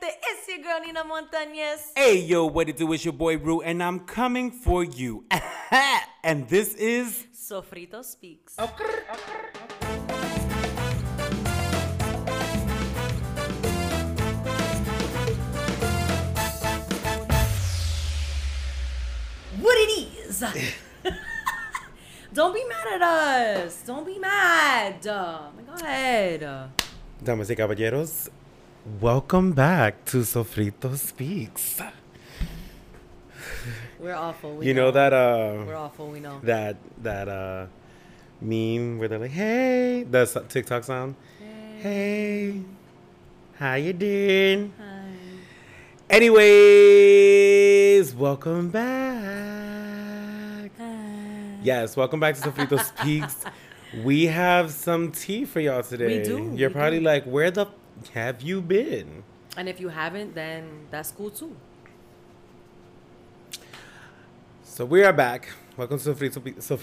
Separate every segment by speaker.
Speaker 1: gente, it's your girl Nina Montañez.
Speaker 2: Hey, yo, what it do? It's your boy Rue, and I'm coming for you. And this is...
Speaker 1: Sofrito Speaks. What it is. Don't be mad at us. Don't be mad. Go ahead.
Speaker 2: Damas y caballeros, welcome back to Sofrito Speaks.
Speaker 1: We're awful.
Speaker 2: You know that
Speaker 1: We're awful. We know
Speaker 2: that meme where they're like, "Hey," that's TikTok sound. Hey, how you doing?
Speaker 1: Hi.
Speaker 2: Anyways, welcome back.
Speaker 1: Hi.
Speaker 2: Yes, welcome back to Sofrito Speaks. We have some tea for y'all today.
Speaker 1: We do.
Speaker 2: You're probably like, where the have you been?
Speaker 1: And if you haven't, then that's cool too.
Speaker 2: So we are back. Welcome to Sofrito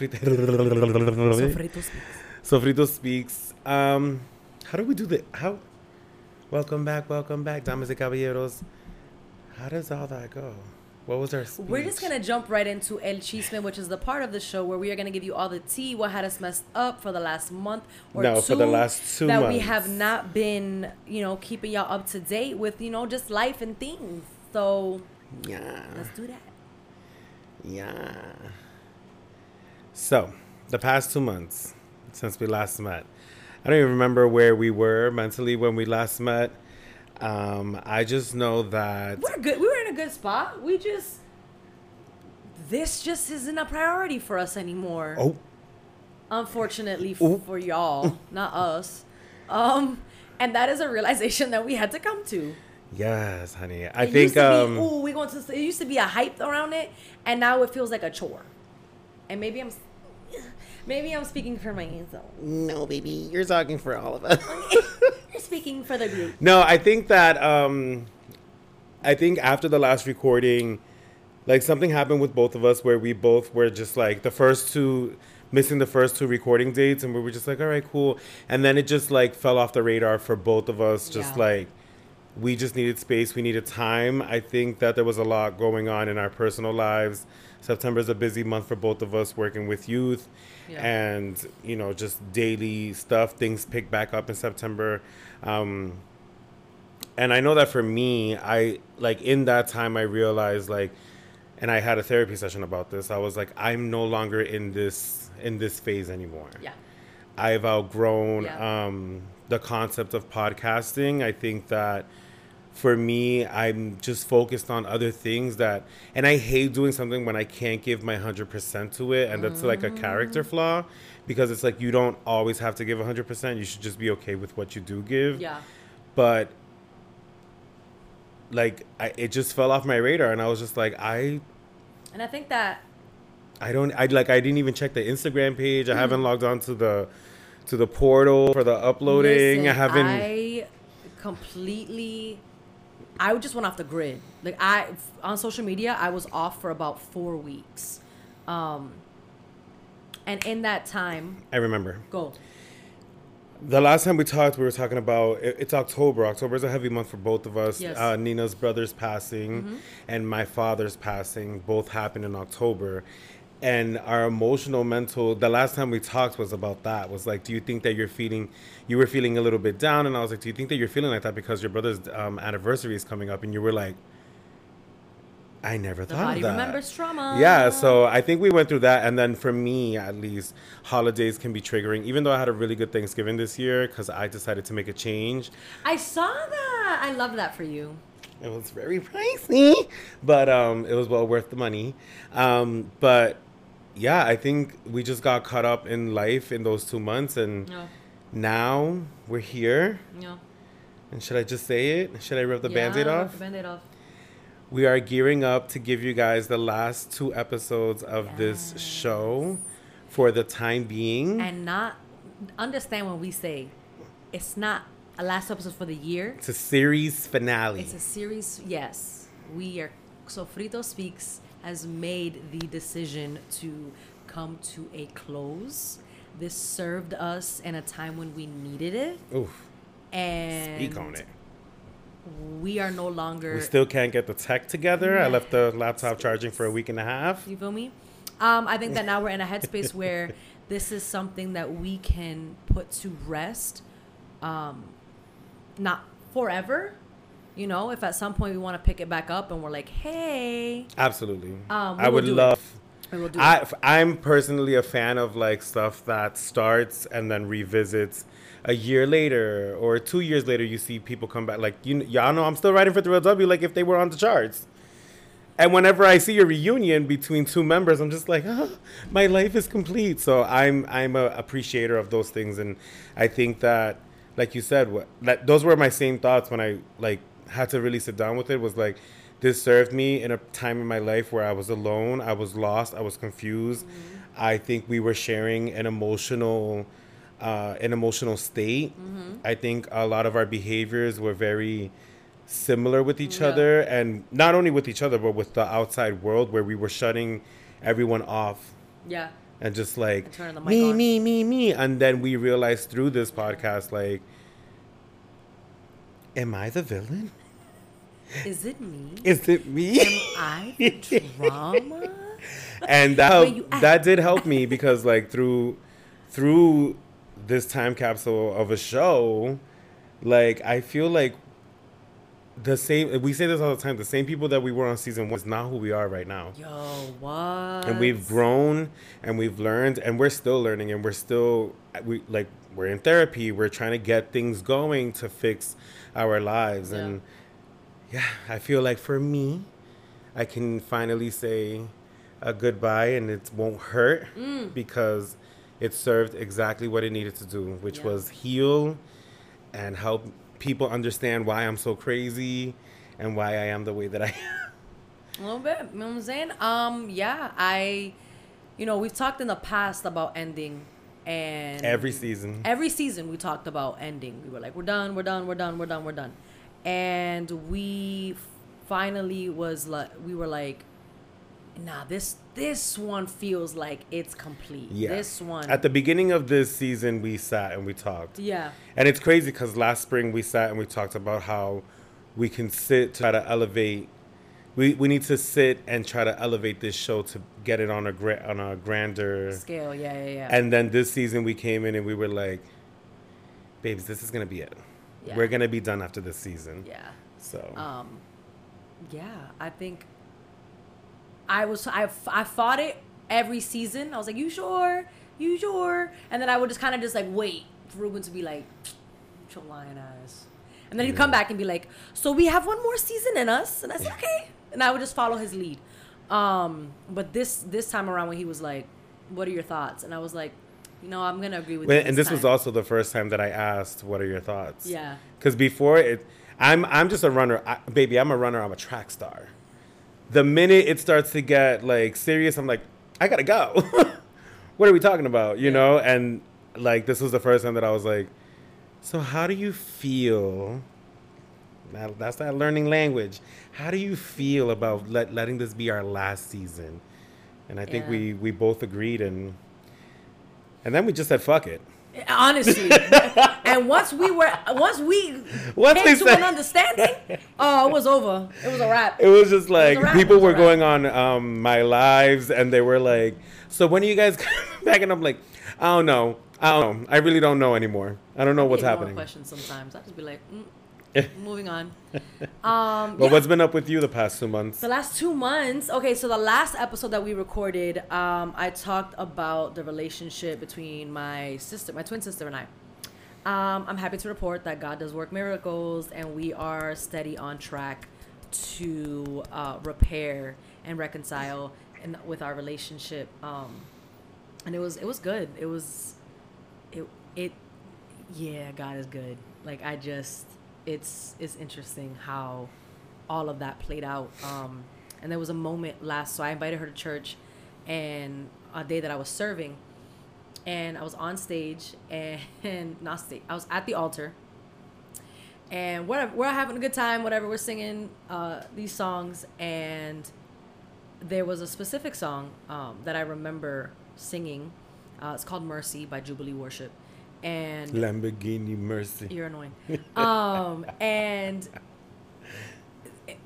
Speaker 1: Sofrito Speaks.
Speaker 2: Sofrito Speaks. How do we do that? Welcome back, damas y caballeros. How does all that go? What was our speech?
Speaker 1: We're just going to jump right into El Chisme, which is the part of the show where we are going to give you all the tea, what had us messed up for the last month or two.
Speaker 2: For the last 2
Speaker 1: that
Speaker 2: months.
Speaker 1: we have not been, keeping y'all up to date with, just life and things. So,
Speaker 2: Yeah.
Speaker 1: let's do that.
Speaker 2: Yeah. So, the past 2 months since we last met. I don't even remember where we were mentally when we last met. I just know that...
Speaker 1: We're good. We were in a good spot. This just isn't a priority for us anymore.
Speaker 2: Oh.
Speaker 1: Unfortunately for y'all, not us. And that is a realization that we had to come to.
Speaker 2: Yes, honey.
Speaker 1: It used to be a hype around it, and now it feels like a chore. And maybe I'm speaking for myself.
Speaker 2: No, baby. You're talking for all of us.
Speaker 1: You're speaking for the group.
Speaker 2: No, I think that... I think after the last recording, like something happened with both of us where we both were just like missing the first two recording dates, and we were just like, all right, cool. And then it just like fell off the radar for both of us. Just like we just needed space. We needed time. I think that there was a lot going on in our personal lives. September is a busy month for both of us working with youth and, just daily stuff. Things pick back up in September. And I know that for me, in that time, I realized, and I had a therapy session about this. I was like, I'm no longer in this phase anymore. Yeah. I've outgrown the concept of podcasting. I think that for me, I'm just focused on other things and I hate doing something when I can't give my 100% to it. And that's like a character flaw, because it's like, you don't always have to give 100%. You should just be okay with what you do give. Yeah. But it just fell off my radar, and I was just like, and
Speaker 1: I think that
Speaker 2: I didn't even check the Instagram page. I haven't logged on to the portal for the uploading.
Speaker 1: Listen, I just went off the grid. On social media, I was off for about 4 weeks. And in that time,
Speaker 2: I remember.
Speaker 1: Go.
Speaker 2: The last time we talked, we were talking about, it's October. October is a heavy month for both of us. Yes. Nina's brother's passing and my father's passing both happened in October. And our emotional, mental, the last time we talked was about that. Was like, do you think that you were feeling a little bit down? And I was like, do you think that you're feeling like that because your brother's anniversary is coming up? And you were like, I never thought of that.
Speaker 1: The body remembers trauma.
Speaker 2: Yeah, so I think we went through that. And then for me, at least, holidays can be triggering. Even though I had a really good Thanksgiving this year because I decided to make a change.
Speaker 1: I saw that. I love that for you.
Speaker 2: It was very pricey, but it was well worth the money. But yeah, I think we just got caught up in life in those 2 months. And now we're here. Yeah. And should I just say it? Should I rip the Band-Aid off?
Speaker 1: Rip the Band-Aid off.
Speaker 2: We are gearing up to give you guys the last 2 episodes of this show for the time being.
Speaker 1: And not understand when we say it's not a last episode for the year.
Speaker 2: It's a series finale.
Speaker 1: It's a series, yes. Sofrito Speaks has made the decision to come to a close. This served us in a time when we needed it.
Speaker 2: Oof.
Speaker 1: And
Speaker 2: speak on it.
Speaker 1: we are no longer.
Speaker 2: We still can't get the tech together. I left the laptop charging for a week and a half.
Speaker 1: You feel me? I think that now we're in a headspace where this is something that we can put to rest, not forever. You know, if at some point we want to pick it back up and we're like, hey.
Speaker 2: Absolutely. I would love. I'm personally a fan of like stuff that starts and then revisits a year later or 2 years later. You see people come back like, y'all know I'm still writing for Thrill W like if they were on the charts. And whenever I see a reunion between two members, I'm just like, oh, my life is complete. So I'm a appreciator of those things. And I think that, like you said, those were my same thoughts when I like had to really sit down with it. Was like, this served me in a time in my life where I was alone, I was lost, I was confused. Mm-hmm. I think we were sharing an emotional state. Mm-hmm. I think a lot of our behaviors were very similar with each other, and not only with each other, but with the outside world, where we were shutting everyone off.
Speaker 1: Yeah.
Speaker 2: And just like, me. And then we realized through this podcast, like, am I the villain?
Speaker 1: Is it me?
Speaker 2: Is it me?
Speaker 1: Am I the drama?
Speaker 2: And that did help me because like through this time capsule of a show, like I feel like we say this all the time, the same people that we were on season 1 is not who we are right now.
Speaker 1: Yo, what?
Speaker 2: And we've grown and we've learned and we're still learning and we're in therapy. We're trying to get things going to fix our lives. Yeah. And yeah, I feel like for me, I can finally say a goodbye and it won't hurt because it served exactly what it needed to do, which was heal and help people understand why I'm so crazy and why I am the way that I am.
Speaker 1: A little bit, you know what I'm saying? We've talked in the past about ending, and
Speaker 2: every season
Speaker 1: we talked about ending. We were like, we're done. And we finally we were like, nah, this one feels like it's complete. Yeah. This one.
Speaker 2: At the beginning of this season, we sat and we talked.
Speaker 1: Yeah.
Speaker 2: And it's crazy because last spring we sat and we talked about how we can sit to try to elevate. We need to sit and try to elevate this show to get it on a grander
Speaker 1: scale. Yeah.
Speaker 2: And then this season we came in and we were like, babes, this is gonna be it. Yeah. We're gonna be done after this season.
Speaker 1: Yeah.
Speaker 2: So.
Speaker 1: I think. I fought it every season. I was like, you sure? And then I would just kind of just like wait for Ruben to be like, your lying ass. And then he'd come back and be like, so we have one more season in us. And I said, okay. And I would just follow his lead. But this time around when he was like, what are your thoughts? And I was like, I'm going to agree with you.
Speaker 2: And this was also the first time that I asked, what are your thoughts?
Speaker 1: Yeah.
Speaker 2: Because before I'm just a runner. Baby, I'm a runner. I'm a track star. The minute it starts to get like serious, I'm like, I gotta go. What are we talking about? You know? And like, this was the first time that I was like, so how do you feel? That's that learning language. How do you feel about letting this be our last season? And I think we both agreed and then we just said, fuck it.
Speaker 1: Honestly. And once we came to an understanding, it was over. It was a wrap.
Speaker 2: It was just like people were going on My Lives and they were like, so when are you guys coming back? And I'm like, I don't know. I really don't know anymore. I don't know what's happening.
Speaker 1: Questions sometimes. I just be like, moving on.
Speaker 2: What's been up with you the past 2 months?
Speaker 1: The last 2 months. Okay, so the last episode that we recorded, I talked about the relationship between my twin sister and I. I'm happy to report that God does work miracles and we are steady on track to repair and reconcile with our relationship. And it was good. God is good. Like it's interesting how all of that played out. And there was a moment so I invited her to church and a day that I was serving. And I was on stage and not stage. I was at the altar, and we're having a good time. Whatever, we're singing these songs, and there was a specific song that I remember singing. It's called "Mercy" by Jubilee Worship, and
Speaker 2: Lamborghini Mercy.
Speaker 1: You're annoying. And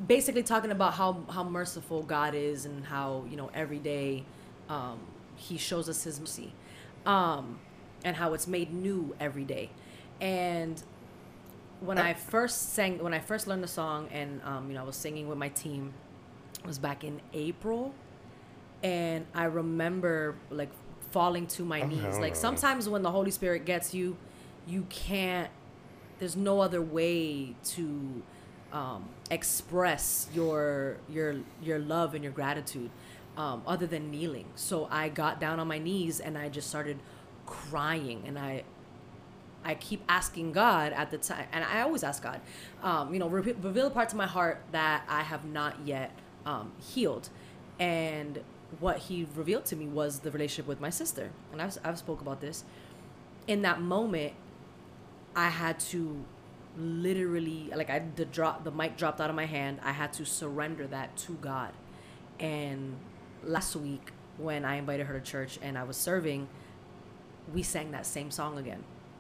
Speaker 1: basically talking about how merciful God is and how, you know, every day he shows us his mercy, and how it's made new every day. And when I first learned the song, and you know, I was singing with my team, it was back in April, and I remember like falling to my knees. Like sometimes when the Holy Spirit gets you, you can't, there's no other way to express your love and your gratitude other than kneeling. So I got down on my knees and I just started crying, and I keep asking God at the time, and I always ask God, you know, reveal the parts of my heart that I have not yet healed. And what he revealed to me was the relationship with my sister. And I've spoke about this. In that moment, I had to literally, like, the mic dropped out of my hand. I had to surrender that to God. And last week, when I invited her to church and I was serving, we sang that same song again.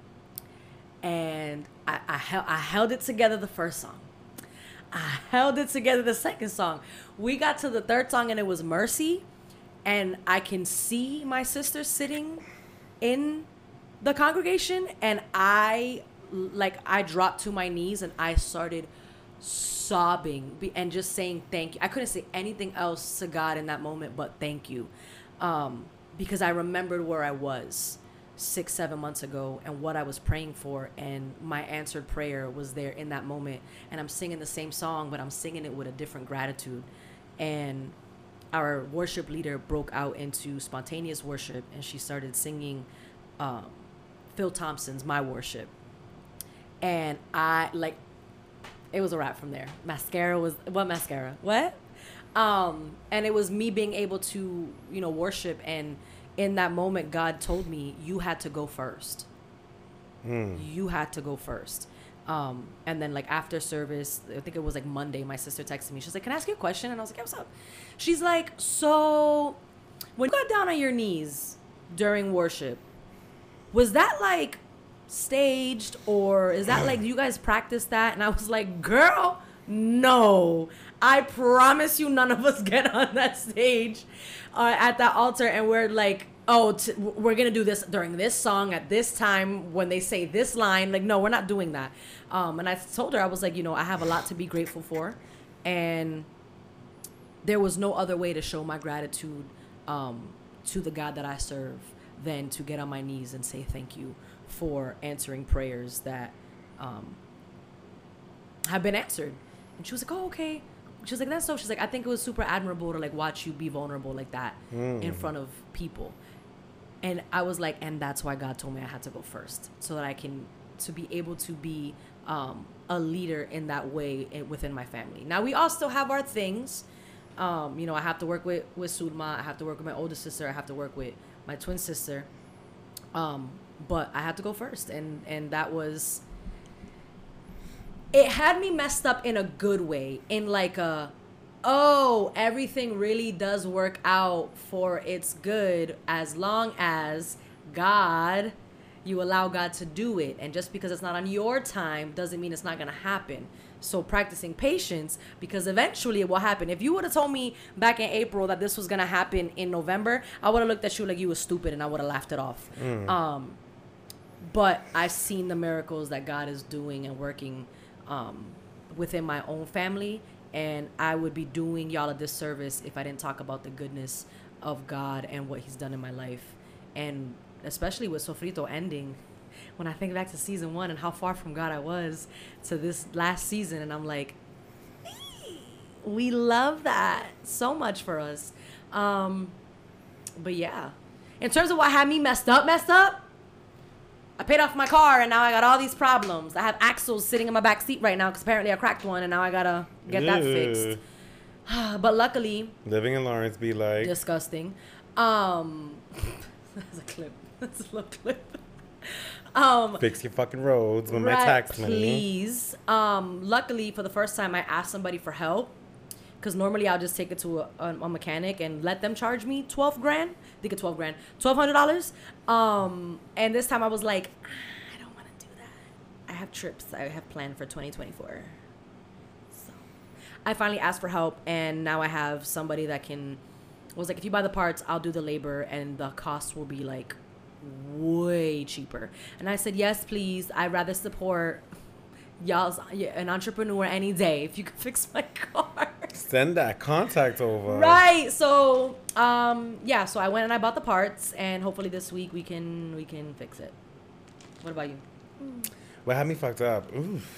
Speaker 1: And I held it together the first song. I held it together the second song. We got to the third song and it was Mercy. And I can see my sister sitting in the congregation, and I dropped to my knees and I started sobbing and just saying thank you. I couldn't say anything else to God in that moment but thank you, because I remembered where I was 6-7 months ago and what I was praying for, and my answered prayer was there in that moment. And I'm singing the same song, but I'm singing it with a different gratitude. And our worship leader broke out into spontaneous worship, and she started singing Phil Thompson's My Worship. And it was a wrap from there. What? And it was me being able to, you know, worship. And in that moment, God told me, you had to go first. You had to go first. And then, like, after service, I think it was like Monday, my sister texted me. She's like, can I ask you a question? And I was like, yeah, what's up? She's like, so when you got down on your knees during worship, was that like staged, or is that like you guys practice that? And I was like, girl, no, I promise you none of us get on that stage at that altar and we're like, we're gonna do this during this song at this time when they say this line. Like, no, we're not doing that. And I told her, I was like, you know, I have a lot to be grateful for, and there was no other way to show my gratitude to the God that I serve than to get on my knees and say thank you for answering prayers that have been answered. And she was like, oh, okay. She was like, that's so. She's like, I think it was super admirable to like watch you be vulnerable like that in front of people. And I was like, and that's why God told me I had to go first, so that I can to be able to be a leader in that way within my family. Now we all still have our things. You know, I have to work with Sulma. I have to work with my older sister. I have to work with my twin sister. But I had to go first, and that was. It had me messed up in a good way, in like everything really does work out for its good as long as you allow God to do it. And just because it's not on your time doesn't mean it's not going to happen. So practicing patience, because eventually it will happen. If you would have told me back in April that this was going to happen in November, I would have looked at you like you were stupid and I would have laughed it off. But I've seen the miracles that God is doing and working within my own family, and I would be doing y'all a disservice if I didn't talk about the goodness of God and what he's done in my life. And especially with Sofrito ending, when I think back to season 1 and how far from God I was to this last season, and I'm like, we love that so much for us. But yeah, in terms of what had me messed up, I paid off my car, and now I got all these problems. I have axles sitting in my back seat right now because apparently I cracked one, and now I gotta get that fixed. But luckily,
Speaker 2: living in Lawrence be like
Speaker 1: disgusting. That's a clip. That's a little clip.
Speaker 2: Fix your fucking roads with my tax money,
Speaker 1: please. Luckily, for the first time, I asked somebody for help. Because normally I'll just take it to a mechanic and let them charge me $12,000. They get $1,200. And this time I was like, I don't want to do that. I have trips I have planned for 2024. So I finally asked for help, and now I have somebody that was like, if you buy the parts, I'll do the labor, and the cost will be like way cheaper. And I said, yes, please. I'd rather support an entrepreneur any day if you could fix my car.
Speaker 2: Send that contact over.
Speaker 1: Right. So so I went and I bought the parts, and hopefully this week we can fix it. What about you?
Speaker 2: What had me fucked up? Oof.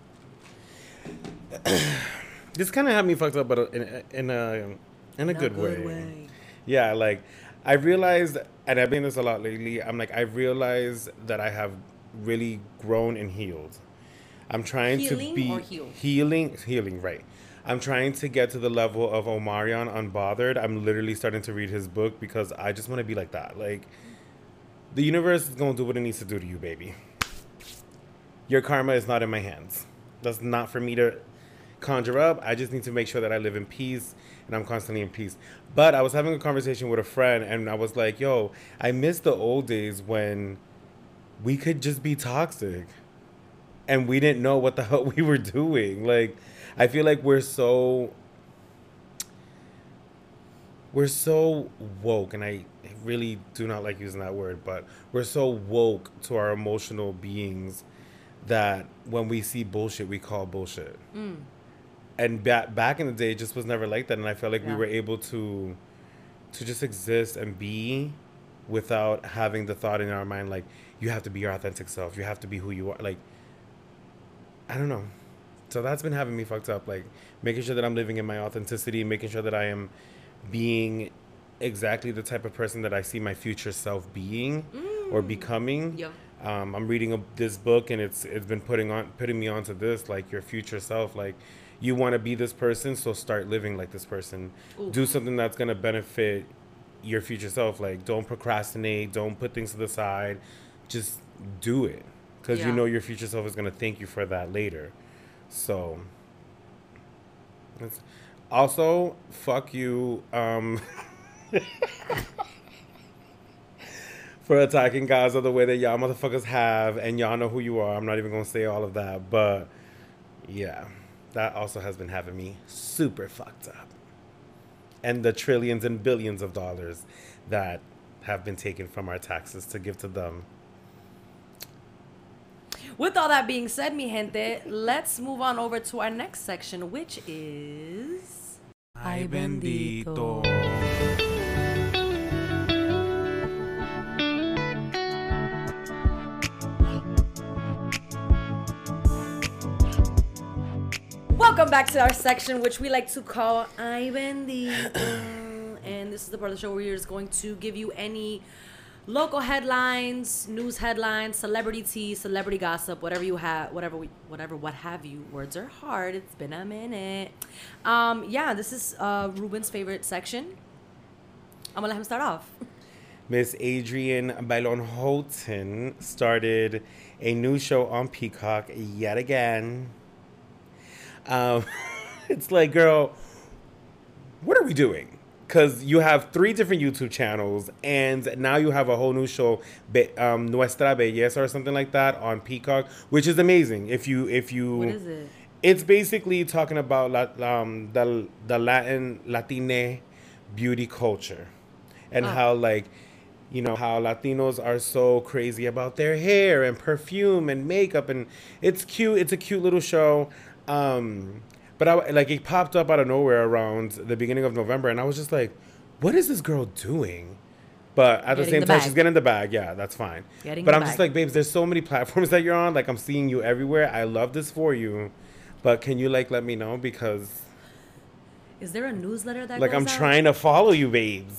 Speaker 2: This kind of had me fucked up, but in a good way. Yeah, like I realized, and I've been this a lot lately. I'm like, I realized that I have really grown and healed. I'm trying
Speaker 1: healing
Speaker 2: to be
Speaker 1: or heal?
Speaker 2: Healing, right? I'm trying to get to the level of Omarion Unbothered. I'm literally starting to read his book because I just want to be like that. Like, the universe is gonna do what it needs to do to you, baby. Your karma is not in my hands. That's not for me to conjure up. I just need to make sure that I live in peace, and I'm constantly in peace. But I was having a conversation with a friend, and I was like, yo, I miss the old days when we could just be toxic and we didn't know what the hell we were doing. Like, I feel like we're so woke, and I really do not like using that word, but we're so woke to our emotional beings that when we see bullshit, we call bullshit. And back in the day, it just was never like that. And I felt like we were able to just exist and be without having the thought in our mind, like, you have to be your authentic self. You have to be who you are. Like, I don't know. So that's been having me fucked up. Like, making sure that I'm living in my authenticity, making sure that I am being exactly the type of person that I see my future self being or becoming.
Speaker 1: Yep.
Speaker 2: I'm reading this book, and it's been putting me onto this, like, your future self. Like, you want to be this person, so start living like this person. Ooh. Do something that's going to benefit your future self. Like, don't procrastinate. Don't put things to the side. Just do it. Because you know your future self is going to thank you for that later. So, also, fuck you for attacking Gaza the way that y'all motherfuckers have, and y'all know who you are. I'm not even going to say all of that, but yeah, that also has been having me super fucked up. And the trillions and billions of dollars that have been taken from our taxes to give to them.
Speaker 1: With all that being said, mi gente, let's move on over to our next section, which is...
Speaker 2: Ay, bendito.
Speaker 1: Welcome back to our section, which we like to call Ay Bendito. And this is the part of the show where we're just going to give you any local headlines, news headlines, celebrity tea, celebrity gossip, whatever you have, what have you. Words are hard. It's been a minute. This is Ruben's favorite section. I'm gonna let him start off.
Speaker 2: Miss Adrienne Bailon Houghton started a new show on Peacock yet again. It's like, girl, what are we doing? Because you have 3 different YouTube channels, and now you have a whole new show, Nuestra Belleza or something like that, on Peacock, which is amazing. If you,
Speaker 1: what is it?
Speaker 2: It's basically talking about the Latine beauty culture, and how, like, you know, how Latinos are so crazy about their hair and perfume and makeup, and it's cute. It's a cute little show. But it popped up out of nowhere around the beginning of November, and I was just like, what is this girl doing? But at the same time, she's getting the bag. Yeah, that's fine. But I'm just like, babes, there's so many platforms that you're on. Like, I'm seeing you everywhere. I love this for you. But can you, like, let me know? Because...
Speaker 1: Is there a newsletter that
Speaker 2: like,
Speaker 1: goes
Speaker 2: I'm
Speaker 1: out?
Speaker 2: trying to follow you, babes.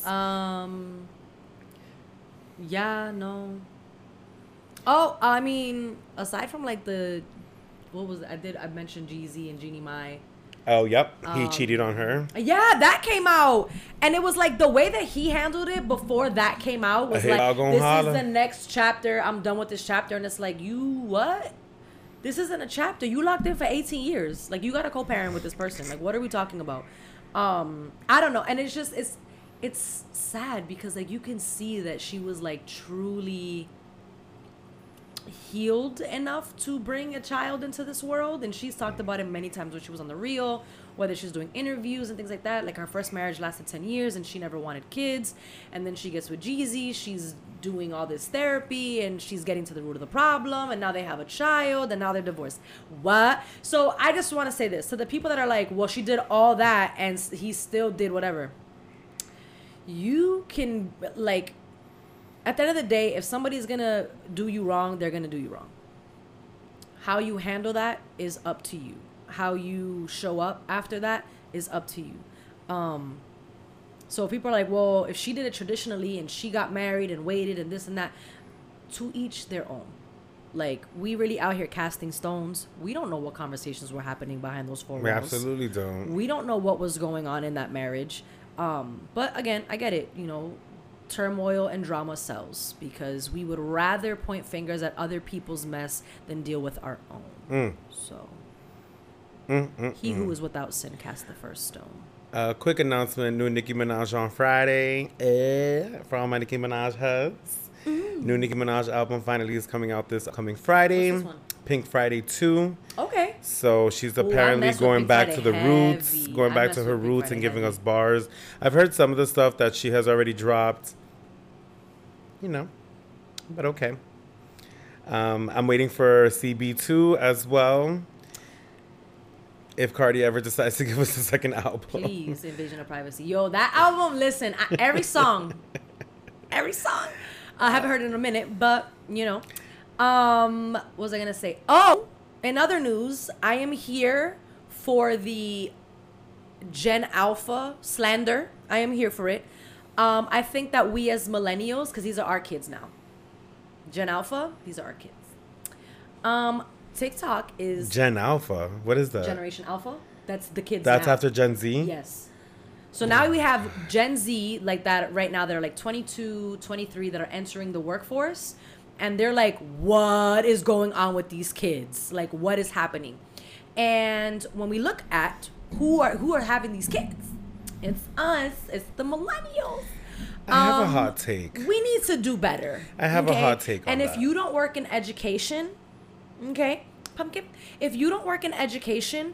Speaker 1: Yeah, no. Oh, I mean, aside from, like, the... What was it? I mentioned Jeezy and Jeannie Mai.
Speaker 2: Oh, yep. He cheated on her.
Speaker 1: Yeah, that came out. And it was like the way that he handled it before that came out was like, this is the next chapter. I'm done with this chapter. And it's like, you what? This isn't a chapter. You locked in for 18 years. Like, you got to co-parent with this person. Like, what are we talking about? I don't know. And it's just, it's sad because, like, you can see that she was, like, truly healed enough to bring a child into this world, and she's talked about it many times when she was on The Real, whether she's doing interviews and things like that. Like, her first marriage lasted 10 years and she never wanted kids, and then she gets with Jeezy, she's doing all this therapy and she's getting to the root of the problem, and now they have a child and now they're divorced. What? So I just want to say this to the people that are like, well, she did all that and he still did whatever. You can, like, at the end of the day, if somebody's gonna do you wrong, they're gonna do you wrong. How you handle that is up to you. How you show up after that is up to you. So if people are like, well, if she did it traditionally and she got married and waited and this and that, to each their own. Like, we really out here casting stones. We don't know what conversations were happening behind those four walls.
Speaker 2: We absolutely don't.
Speaker 1: We don't know what was going on in that marriage. But again, I get it. You know, turmoil and drama sells, because we would rather point fingers at other people's mess than deal with our own. So, he who is without sin cast the first stone.
Speaker 2: Quick announcement: new Nicki Minaj on Friday. For all my Nicki Minaj heads. New Nicki Minaj album finally is coming out this coming Friday.
Speaker 1: What's this one?
Speaker 2: Pink Friday 2.
Speaker 1: Okay.
Speaker 2: So she's apparently going back to the roots, going back to her roots and giving us bars. I've heard some of the stuff that she has already dropped, you know, but okay. I'm waiting for CB2 as well. If Cardi ever decides to give us a second album.
Speaker 1: Please, Invasion of Privacy. Yo, that album, listen, every song. I haven't heard it in a minute, but, you know. What was I going to say? Oh, in other news, I am here for the Gen Alpha slander. I am here for it. I think that we as millennials, because these are our kids now. Gen Alpha, these are our kids. TikTok is...
Speaker 2: Gen Alpha? What is that?
Speaker 1: Generation Alpha? That's the kids
Speaker 2: That's
Speaker 1: now.
Speaker 2: after Gen Z?
Speaker 1: Yes. So now we have Gen Z like that right now. They're like 22, 23 that are entering the workforce. And they're like, what is going on with these kids? Like, what is happening? And when we look at who are having these kids, it's us. It's the millennials.
Speaker 2: I have a hot take.
Speaker 1: We need to do better.
Speaker 2: I have a hot take on
Speaker 1: and
Speaker 2: that.
Speaker 1: if you don't work in education, okay, Pumpkin, if you don't work in education,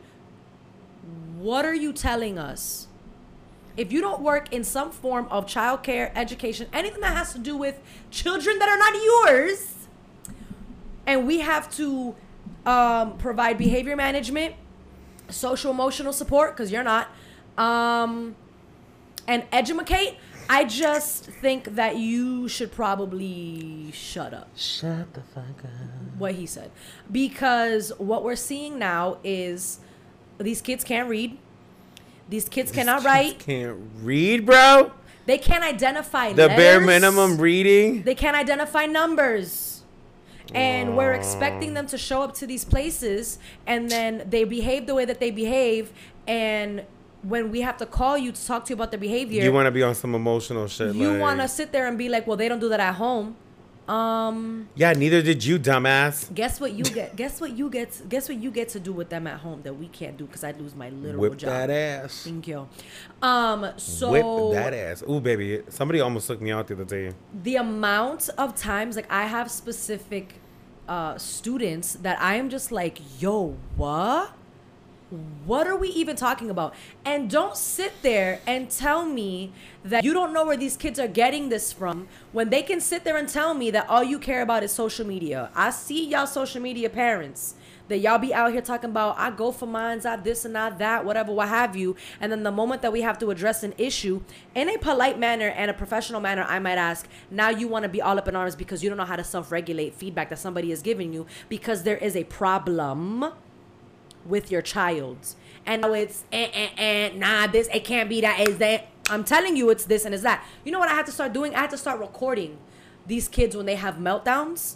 Speaker 1: what are you telling us? If you don't work in some form of childcare, education, anything that has to do with children that are not yours, and we have to provide behavior management, social emotional support, because you're not, and educate, I just think that you should probably shut up.
Speaker 2: Shut the fuck up.
Speaker 1: What he said. Because what we're seeing now is these kids can't read. These kids cannot write.
Speaker 2: Can't read, bro.
Speaker 1: They can't identify
Speaker 2: the
Speaker 1: letters.
Speaker 2: bare minimum reading.
Speaker 1: They can't identify numbers. And we're expecting them to show up to these places, and then they behave the way that they behave, and when we have to call you to talk to you about their behavior,
Speaker 2: you want to be on some emotional shit.
Speaker 1: You want to sit there and be like, well, they don't do that at home.
Speaker 2: Yeah, neither did you, dumbass.
Speaker 1: Guess what you get? Guess what you get to do with them at home that we can't do, because I'd lose my literal
Speaker 2: Whip
Speaker 1: job.
Speaker 2: that ass.
Speaker 1: Thank you. So
Speaker 2: whip that ass. Ooh, baby, somebody almost took me out the other day.
Speaker 1: The amount of times, like, I have specific students that I am just like, yo, what? What are we even talking about? And don't sit there and tell me that you don't know where these kids are getting this from, when they can sit there and tell me that all you care about is social media. I see y'all social media parents, that y'all be out here talking about, I go for mines, I this and I that, whatever, what have you. And then the moment that we have to address an issue in a polite manner and a professional manner, I might ask, now you want to be all up in arms because you don't know how to self-regulate feedback that somebody is giving you, because there is a problem with your child. And now it's nah, this, it can't be that, is that. I'm telling you, it's this and it's that. You know what I had to start doing? I had to start recording these kids when they have meltdowns,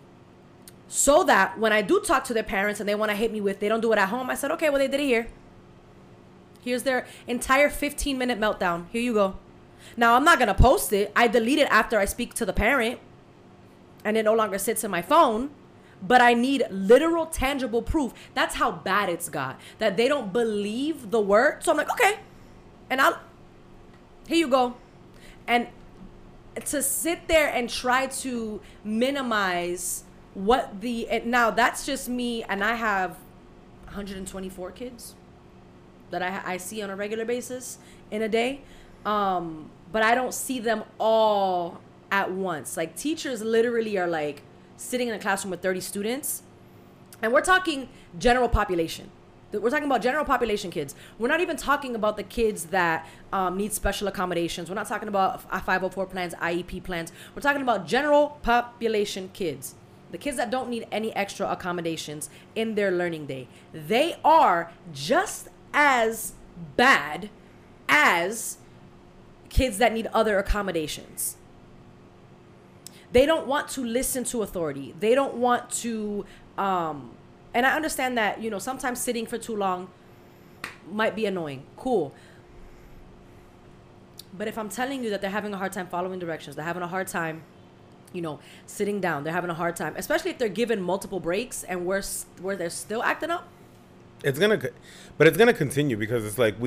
Speaker 1: so that when I do talk to their parents and they want to hit me with, they don't do it at home, I said, okay, well, they did it here. Here's their entire 15-minute meltdown. Here you go. Now, I'm not going to post it. I delete it after I speak to the parent, and it no longer sits in my phone. But I need literal, tangible proof. That's how bad it's got. That they don't believe the word. So I'm like, okay. And here you go. And to sit there and try to minimize Now that's just me, and I have 124 kids that I see on a regular basis in a day. But I don't see them all at once. Like, teachers literally are like sitting in a classroom with 30 students, and we're talking general population. We're talking about general population kids. We're not even talking about the kids that need special accommodations. We're not talking about 504 plans, IEP plans. We're talking about general population kids. The kids that don't need any extra accommodations in their learning day. They are just as bad as kids that need other accommodations. They don't want to listen to authority. They don't want to, and I understand that, sometimes sitting for too long might be annoying. Cool. But if I'm telling you that they're having a hard time following directions, they're having a hard time, sitting down, they're having a hard time, especially if they're given multiple breaks and where they're still acting up. It's
Speaker 2: gonna continue, because it's like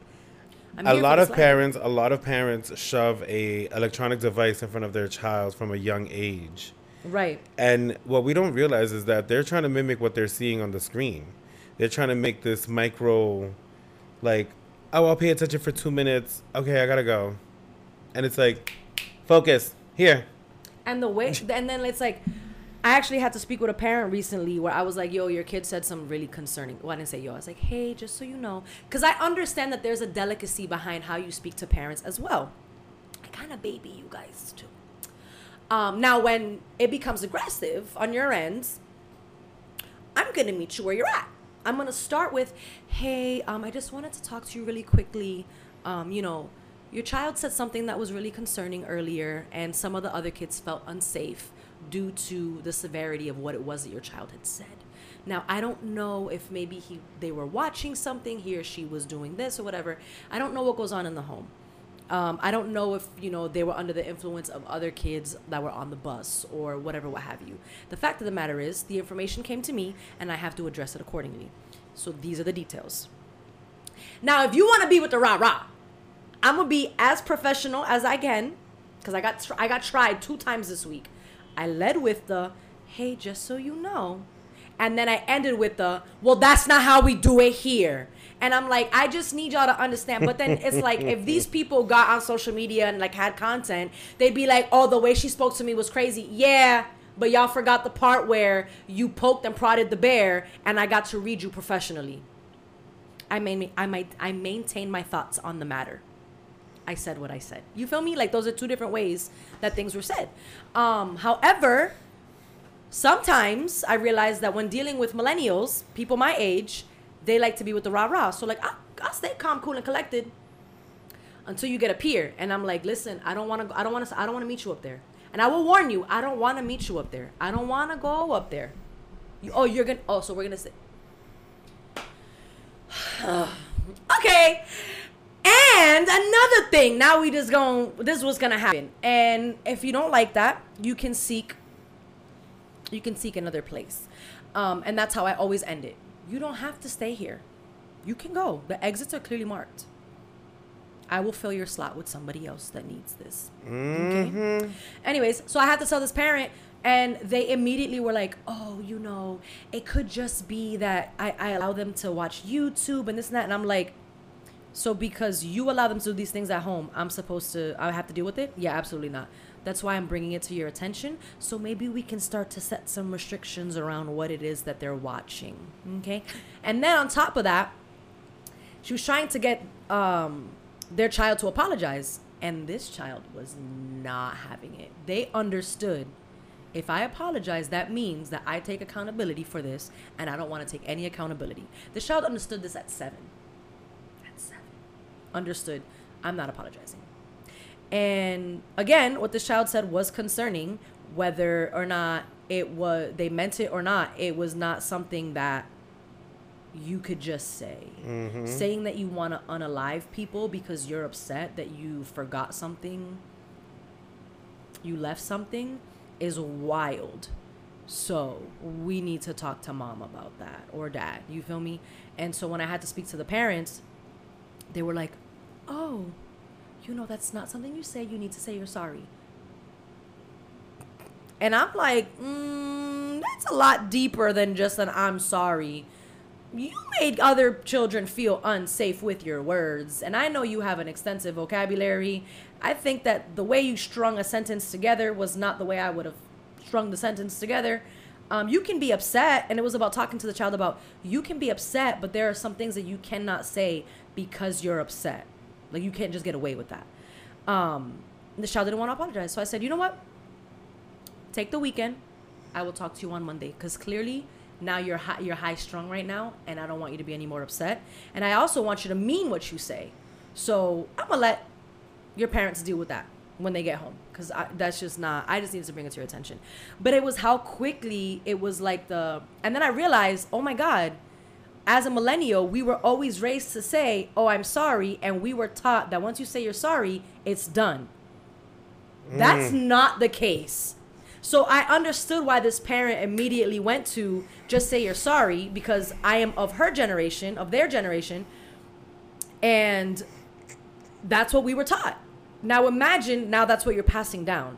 Speaker 2: a lot of parents shove a electronic device in front of their child from a young age.
Speaker 1: Right.
Speaker 2: And what we don't realize is that they're trying to mimic what they're seeing on the screen. They're trying to make this micro, like, oh, I'll pay attention for 2 minutes. Okay, I gotta go. And it's like, focus, here.
Speaker 1: And then it's like, I actually had to speak with a parent recently where I was like, yo, your kid said something really concerning. Well, I didn't say yo. I was like, hey, just so you know. Because I understand that there's a delicacy behind how you speak to parents as well. I kind of baby you guys, too. Now, when it becomes aggressive on your end, I'm going to meet you where you're at. I'm going to start with, hey, I just wanted to talk to you really quickly. Your child said something that was really concerning earlier, and some of the other kids felt unsafe due to the severity of what it was that your child had said. Now, I don't know if maybe they were watching something, he or she was doing this or whatever. I don't know what goes on in the home. I don't know if, they were under the influence of other kids that were on the bus or whatever, what have you. The fact of the matter is, the information came to me, and I have to address it accordingly. So these are the details. Now, if you want to be with the rah-rah, I'm going to be as professional as I can, because I got tried 2 times this week. I led with the, hey, just so you know. And then I ended with the, well, that's not how we do it here. And I'm like, I just need y'all to understand. But then it's like, if these people got on social media and like had content, they'd be like, oh, the way she spoke to me was crazy. Yeah, but y'all forgot the part where you poked and prodded the bear and I got to read you professionally. I maintain my thoughts on the matter. I said what I said. You feel me? Like, those are 2 different ways that things were said. However, sometimes I realize that when dealing with millennials, people my age, they like to be with the rah-rah. So, like, I'll stay calm, cool, and collected until you get a peer. And I'm like, listen, I don't want to meet you up there. And I will warn you, I don't want to meet you up there. I don't want to go up there. So we're going to say. Okay. And another thing, now this is what's going to happen. And if you don't like that, you can seek another place. And that's how I always end it. You don't have to stay here. You can go. The exits are clearly marked. I will fill your slot with somebody else that needs this. Mm-hmm. Okay? Anyways, so I had to tell this parent, and they immediately were like, oh, it could just be that I allow them to watch YouTube and this and that. And I'm like, so because you allow them to do these things at home, I have to deal with it? Yeah, absolutely not. That's why I'm bringing it to your attention. So maybe we can start to set some restrictions around what it is that they're watching. Okay? And then on top of that, she was trying to get their child to apologize. And this child was not having it. They understood, if I apologize, that means that I take accountability for this, and I don't want to take any accountability. The child understood this at 7. Understood, I'm not apologizing. And again, what this child said was concerning, whether or not they meant it or not. It was not something that you could just say. Mm-hmm. Saying that you want to unalive people because you're upset that you forgot something, you left something, is wild. So we need to talk to mom about that, or dad. You feel me? And so when I had to speak to the parents, they were like, oh, that's not something you say. You need to say you're sorry. And I'm like, that's a lot deeper than just an I'm sorry. You made other children feel unsafe with your words. And I know you have an extensive vocabulary. I think that the way you strung a sentence together was not the way I would have strung the sentence together. You can be upset, and it was about talking to the child about, you can be upset, but there are some things that you cannot say because you're upset. Like, you can't just get away with that. The child didn't want to apologize. So I said, you know what? Take the weekend. I will talk to you on Monday, because clearly now you're high strung right now, and I don't want you to be any more upset. And I also want you to mean what you say. So I'm going to let your parents deal with that when they get home, because that's just not, I just need to bring it to your attention. But it was how quickly it was like and then I realized, oh my God, as a millennial, we were always raised to say, oh, I'm sorry. And we were taught that once you say you're sorry, it's done. That's not the case. So I understood why this parent immediately went to just say you're sorry, because I am of her generation, of their generation. And that's what we were taught. Now imagine, now that's what you're passing down.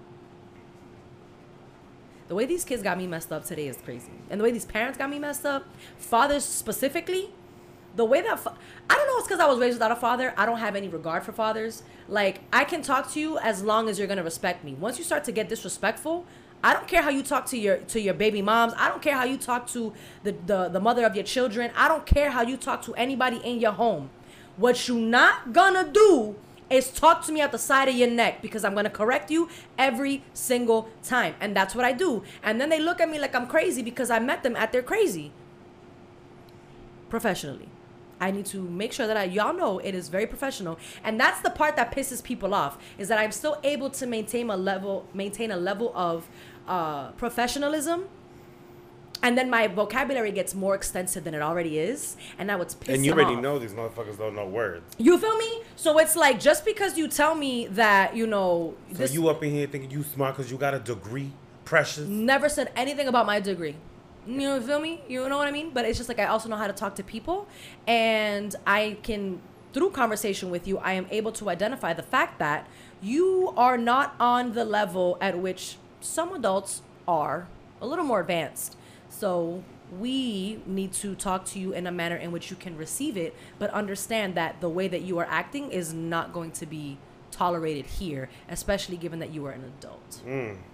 Speaker 1: The way these kids got me messed up today is crazy. And the way these parents got me messed up, fathers specifically, the way that, I don't know, it's because I was raised without a father. I don't have any regard for fathers. Like, I can talk to you as long as you're going to respect me. Once you start to get disrespectful, I don't care how you talk to your baby moms. I don't care how you talk to the mother of your children. I don't care how you talk to anybody in your home. What you not gonna do is talk to me at the side of your neck, because I'm going to correct you every single time. And that's what I do. And then they look at me like I'm crazy because I met them at their crazy. Professionally. I need to make sure that y'all know it is very professional. And that's the part that pisses people off, is that I'm still able to maintain a level of professionalism. And then my vocabulary gets more extensive than it already is. And now it's pissing off.
Speaker 2: And you already know these motherfuckers don't know words.
Speaker 1: You feel me? So it's like, just because you tell me that, you know...
Speaker 2: So you up in here thinking you smart because you got a degree? Precious?
Speaker 1: Never said anything about my degree. You feel me? You know what I mean? But it's just like, I also know how to talk to people. And I can, through conversation with you, I am able to identify the fact that you are not on the level at which some adults are, a little more advanced. So we need to talk to you in a manner in which you can receive it, but understand that the way that you are acting is not going to be tolerated here, especially given that you are an adult.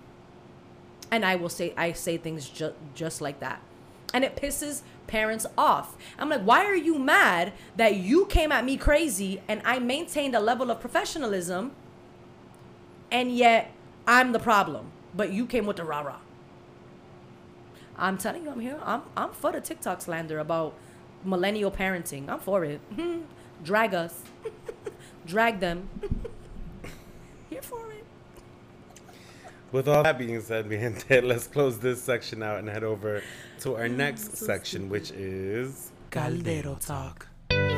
Speaker 1: And I say things just like that. And it pisses parents off. I'm like, why are you mad that you came at me crazy and I maintained a level of professionalism, and yet I'm the problem, but you came with the rah-rah? I'm telling you, I'm here. I'm for the TikTok slander about millennial parenting. I'm for it. Drag us. Drag them. Here for it.
Speaker 2: With all that being said, mi gente, let's close this section out and head over to our next section, which is
Speaker 3: Caldero Talk.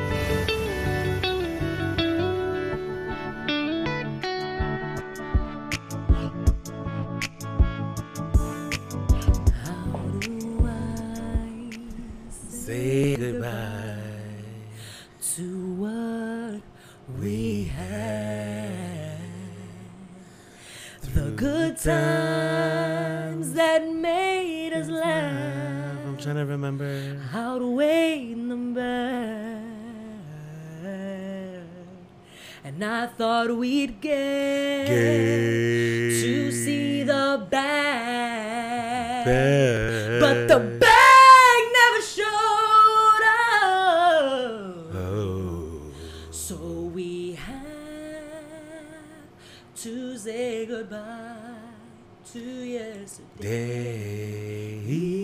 Speaker 2: Say goodbye
Speaker 1: to what we had. The good times that made us laugh.
Speaker 2: I'm trying to remember
Speaker 1: how to wait in them back. And I thought we'd get to see the bag. But the bag never showed up. So we had to say goodbye to yesterday.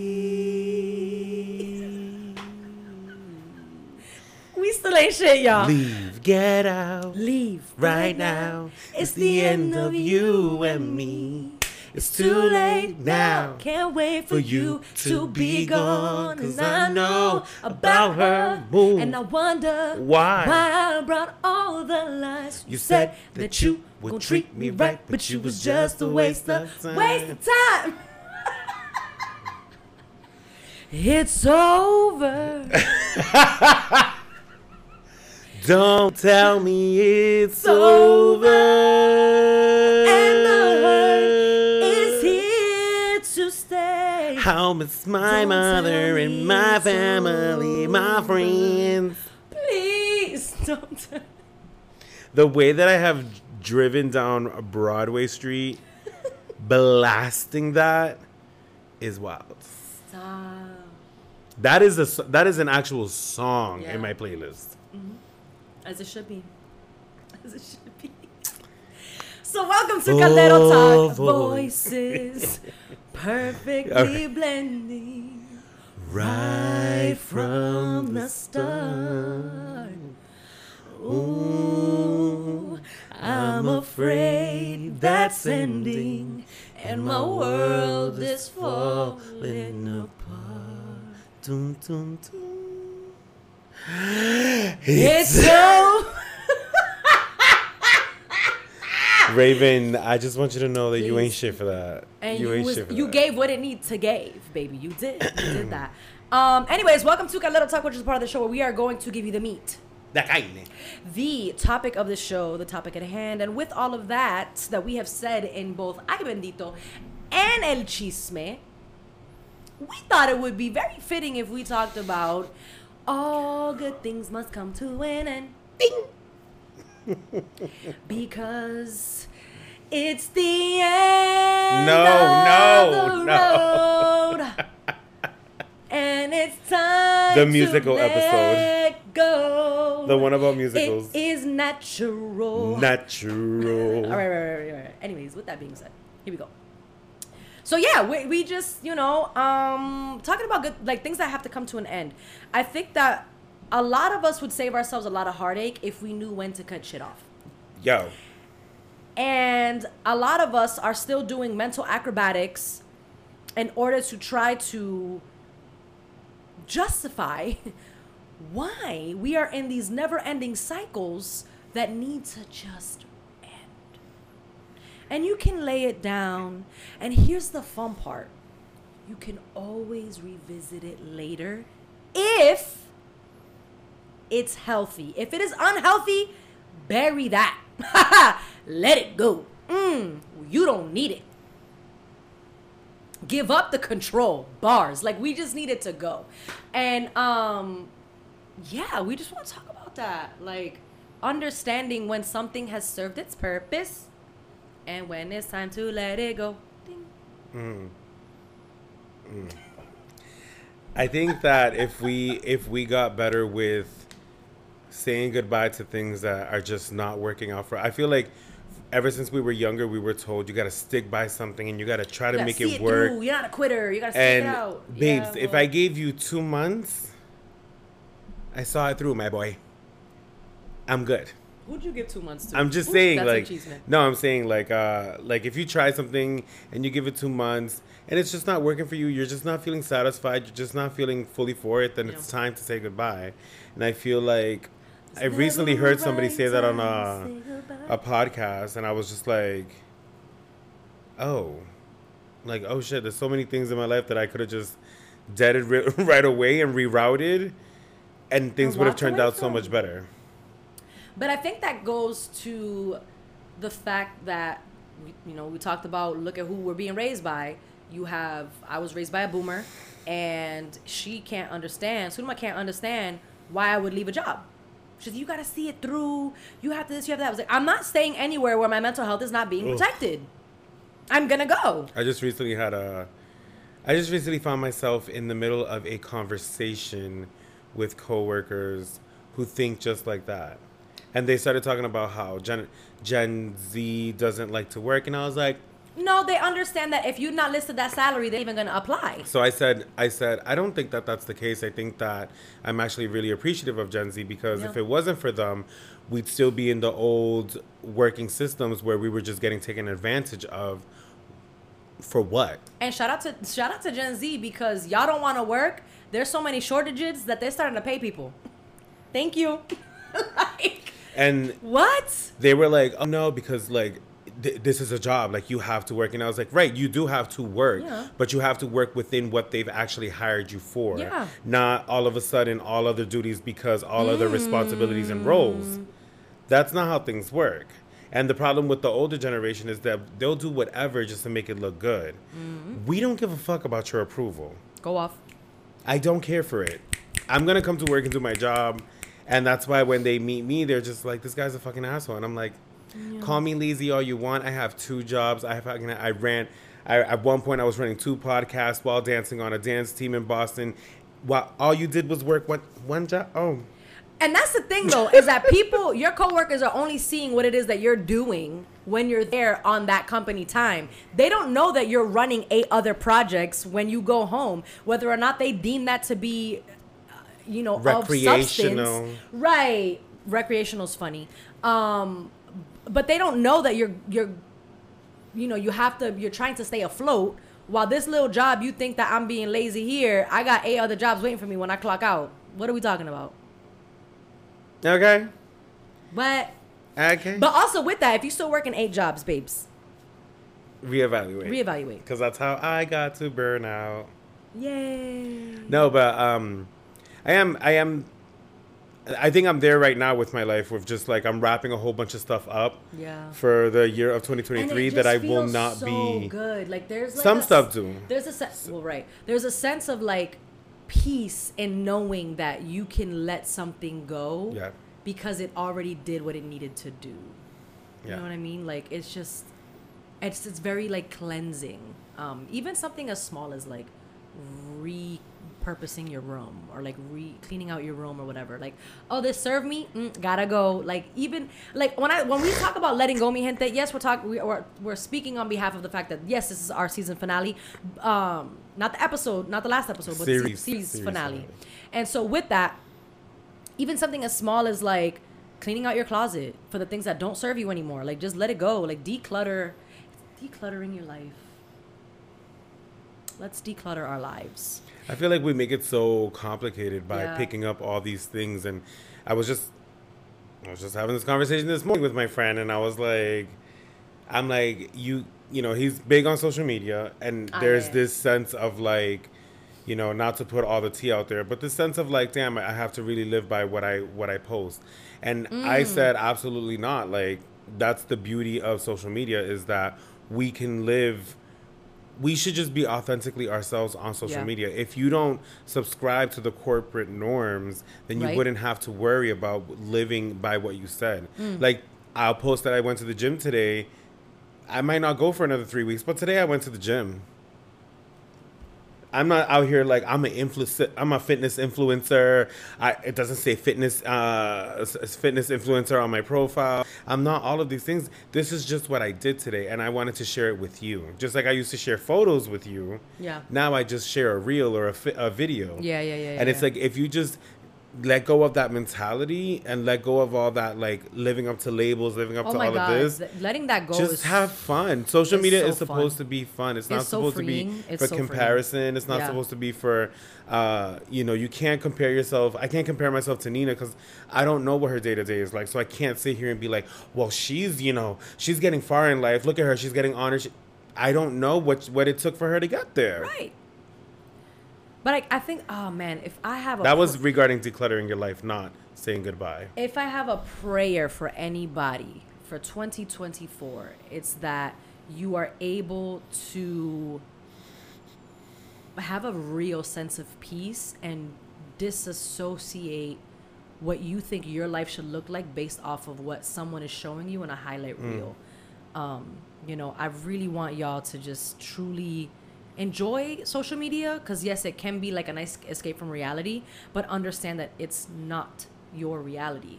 Speaker 1: We still ain't shit, y'all.
Speaker 2: Leave, get out.
Speaker 1: Leave
Speaker 2: right now. It's the end of you and me. It's too late now.
Speaker 1: Can't wait for you to be gone.
Speaker 2: 'Cause I know about her move.
Speaker 1: And I wonder
Speaker 2: why
Speaker 1: I brought all the lies.
Speaker 2: You said that you would treat me right, but you was just a waste of time.
Speaker 1: Waste of time. It's over.
Speaker 2: Don't tell me it's over.
Speaker 1: And the hurt is here
Speaker 2: I'll miss my mother and my family, my friends.
Speaker 1: Please don't.
Speaker 2: The way that I have driven down Broadway Street blasting that is wild.
Speaker 1: Stop.
Speaker 2: That is an actual song in my playlist.
Speaker 1: Mm-hmm. As it should be. As it should be. So welcome to Caldero Talk. Voices perfectly blending right from the start. Ooh, I'm afraid that's ending and my world is falling apart.
Speaker 2: Dun, dun, dun.
Speaker 1: It's so...
Speaker 2: Raven, I just want you to know that you ain't shit for that.
Speaker 1: And you gave what it needs to give, baby. You did. You did that. Anyways, welcome to Caldero Talk, which is part of the show where we are going to give you the meat. The topic of the show, the topic at hand. And with all of that we have said in both Ay Bendito and El Chisme, we thought it would be very fitting if we talked about all good things must come to an end. Ding! Because it's the end of the road. And it's time
Speaker 2: the musical
Speaker 1: to let
Speaker 2: episode.
Speaker 1: Go.
Speaker 2: The one about musicals.
Speaker 1: It is natural.
Speaker 2: Natural.
Speaker 1: All right. Anyways, with that being said, here we go. So yeah, we just, talking about good, like, things that have to come to an end. I think that a lot of us would save ourselves a lot of heartache if we knew when to cut shit off.
Speaker 2: Yo.
Speaker 1: And a lot of us are still doing mental acrobatics in order to try to justify why we are in these never-ending cycles that need to just end. And you can lay it down, and here's the fun part. You can always revisit it later if it's healthy. If it is unhealthy, bury that. Let it go. You don't need it. Give up the control. Bars. Like, we just need it to go. And yeah, we just want to talk about that. Like, understanding when something has served its purpose and when it's time to let it go. Ding.
Speaker 2: I think that if we got better with saying goodbye to things that are just not working out for, I feel like ever since we were younger, we were told you got to stick by something and you got to try to make it work.
Speaker 1: Through. You're not a quitter. You got to stick it out.
Speaker 2: Babes, if I gave you 2 months, I saw it through, my boy. I'm good.
Speaker 1: Who'd you give 2 months to?
Speaker 2: I'm just saying, like, no, I'm saying, like if you try something and you give it 2 months and it's just not working for you, you're just not feeling satisfied, you're just not feeling fully for it, then it's time to say goodbye. And I feel like I recently heard somebody say that on a podcast, and I was just like, oh shit, there's so many things in my life that I could have just deaded right away and rerouted, and things would have turned out so much better.
Speaker 1: But I think that goes to the fact that, we talked about, look at who we're being raised by. I was raised by a boomer, and she can't understand, Sunma can't understand why I would leave a job. She's like, you got to see it through. You have this, you have that. I was like, I'm not staying anywhere where my mental health is not being protected. I'm going to go. I just recently
Speaker 2: found myself in the middle of a conversation with coworkers who think just like that. And they started talking about how Gen Z doesn't like to work. And I was like,
Speaker 1: no, they understand that if you're not listed that salary, they're even going to apply.
Speaker 2: So I said, I don't think that that's the case. I think that I'm actually really appreciative of Gen Z because if it wasn't for them, we'd still be in the old working systems where we were just getting taken advantage of. For what?
Speaker 1: And shout out to Gen Z because y'all don't want to work. There's so many shortages that they're starting to pay people. Thank you.
Speaker 2: And
Speaker 1: what?
Speaker 2: They were like, oh no, because like this is a job, like you have to work. And I was like, right, you do have to work, but you have to work within what they've actually hired you for. Yeah. Not all of a sudden all other duties because all other responsibilities and roles. That's not how things work. And the problem with the older generation is that they'll do whatever just to make it look good. We don't give a fuck about your approval.
Speaker 1: Go off.
Speaker 2: I don't care for it. I'm going to come to work and do my job. And that's why when they meet me, they're just like, this guy's a fucking asshole. And I'm like, call me lazy all you want. I have 2 jobs. At one point I was running 2 podcasts while dancing on a dance team in Boston. While all you did was work one job. Oh.
Speaker 1: And that's the thing, though, is that people, your coworkers are only seeing what it is that you're doing when you're there on that company time. They don't know that you're running 8 other projects when you go home, whether or not they deem that to be,
Speaker 2: recreational.
Speaker 1: Of substance. Right. Recreational's funny. But they don't know that you're trying to stay afloat. While this little job, you think that I'm being lazy here, I got 8 other jobs waiting for me when I clock out. What are we talking about?
Speaker 2: Okay.
Speaker 1: But
Speaker 2: okay.
Speaker 1: But also with that, if you still working 8 jobs, babes,
Speaker 2: reevaluate. Because that's how I got to burn out.
Speaker 1: Yay.
Speaker 2: No, but I think I'm there right now with my life, with just like I'm wrapping a whole bunch of stuff up.
Speaker 1: Yeah.
Speaker 2: For the year of 2023 that I will not be.
Speaker 1: Good. Like there's like
Speaker 2: some stuff do.
Speaker 1: There's a sense. Well, right. There's a sense of like peace in knowing that you can let something go.
Speaker 2: Yeah.
Speaker 1: Because it already did what it needed to do. You know what I mean? Like it's very like cleansing. Even something as small as like repurposing your room or like cleaning out your room or whatever. Like, oh, this served me, gotta go. Like even like when we talk about letting go, mi gente, yes, we're speaking on behalf of the fact that yes, this is our season finale. Not the last episode, but series finale. And so with that, even something as small as like cleaning out your closet for the things that don't serve you anymore, like just let it go. Like decluttering your life. Let's declutter our lives.
Speaker 2: I feel like we make it so complicated by picking up all these things. And I was just having this conversation this morning with my friend, and I was like, I'm like, he's big on social media, and there's this sense of like, not to put all the tea out there, but the sense of like, damn, I have to really live by what I post. And I said, absolutely not. Like, that's the beauty of social media, is that we should just be authentically ourselves on social media. If you don't subscribe to the corporate norms, then you wouldn't have to worry about living by what you said. Like, I'll post that I went to the gym today. I might not go for another 3 weeks, but today I went to the gym. I'm not out here like I'm a fitness influencer. It doesn't say fitness influencer on my profile. I'm not all of these things. This is just what I did today, and I wanted to share it with you. Just like I used to share photos with you. Yeah. Now I just share a reel or a video.
Speaker 1: Yeah.
Speaker 2: And it's like, if you just let go of that mentality and let go of all that, like living up to labels, living up to all of this.
Speaker 1: Letting that go.
Speaker 2: Just have fun. Social media is supposed to be fun. It's not supposed to be for comparison. It's not supposed to be for, you can't compare yourself. I can't compare myself to Nina because I don't know what her day-to-day is like. So I can't sit here and be like, well, she's getting far in life. Look at her. She's getting honored. I don't know what it took for her to get there.
Speaker 1: Right. But I think, oh man, if I have
Speaker 2: that was regarding decluttering your life, not saying goodbye.
Speaker 1: If I have a prayer for anybody for 2024, it's that you are able to have a real sense of peace and disassociate what you think your life should look like based off of what someone is showing you in a highlight reel. I really want y'all to just truly enjoy social media, because yes, it can be like a nice escape from reality, but understand that it's not your reality.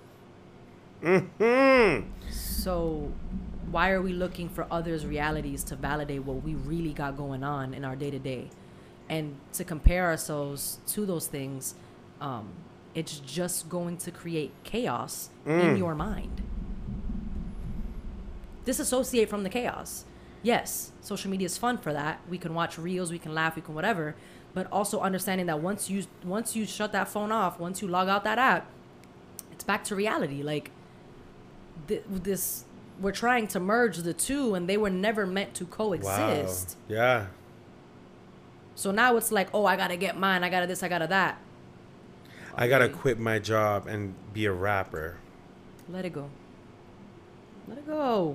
Speaker 1: So why are we looking for others' realities to validate what we really got going on in our day-to-day? And to compare ourselves to those things, it's just going to create chaos in your mind. Disassociate from the chaos. Yes, social media is fun for that. We can watch reels, we can laugh, we can whatever. But also understanding that once you shut that phone off, once you log out that app, it's back to reality. Like this, we're trying to merge the two, and they were never meant to coexist.
Speaker 2: Wow. Yeah.
Speaker 1: So now it's like, oh, I gotta get mine. I gotta this. I gotta that.
Speaker 2: I gotta quit my job and be a rapper.
Speaker 1: Let it go. Let it go.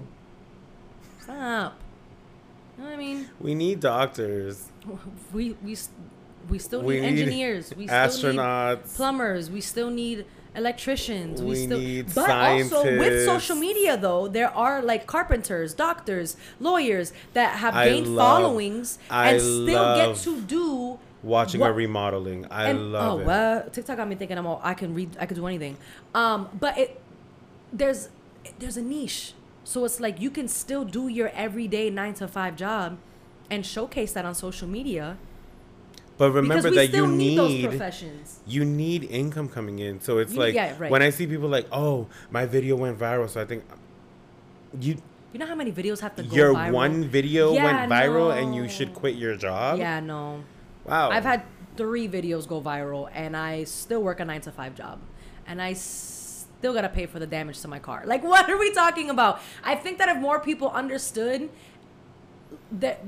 Speaker 1: Stop. You know what I mean?
Speaker 2: We need doctors.
Speaker 1: We still need engineers. We still
Speaker 2: astronauts.
Speaker 1: Need plumbers. We still need electricians.
Speaker 2: We
Speaker 1: still
Speaker 2: need
Speaker 1: but
Speaker 2: scientists.
Speaker 1: Also with social media though, there are like carpenters, doctors, lawyers that have gained followings and still get to do
Speaker 2: watching a remodeling. I love it.
Speaker 1: Well, TikTok got me thinking I could do anything. But there's a niche. So it's like you can still do your everyday 9-to-5 job and showcase that on social media.
Speaker 2: But remember that you need
Speaker 1: those professions.
Speaker 2: You need income coming in. So it's when I see people like, oh, my video went viral, so I think you know
Speaker 1: how many videos have to go viral?
Speaker 2: Your one video went viral and you should quit your job?
Speaker 1: Yeah, no.
Speaker 2: Wow.
Speaker 1: I've had 3 videos go viral and I still work a 9-to-5 job. And I still got to pay for the damage to my car. Like, what are we talking about? I think that if more people understood that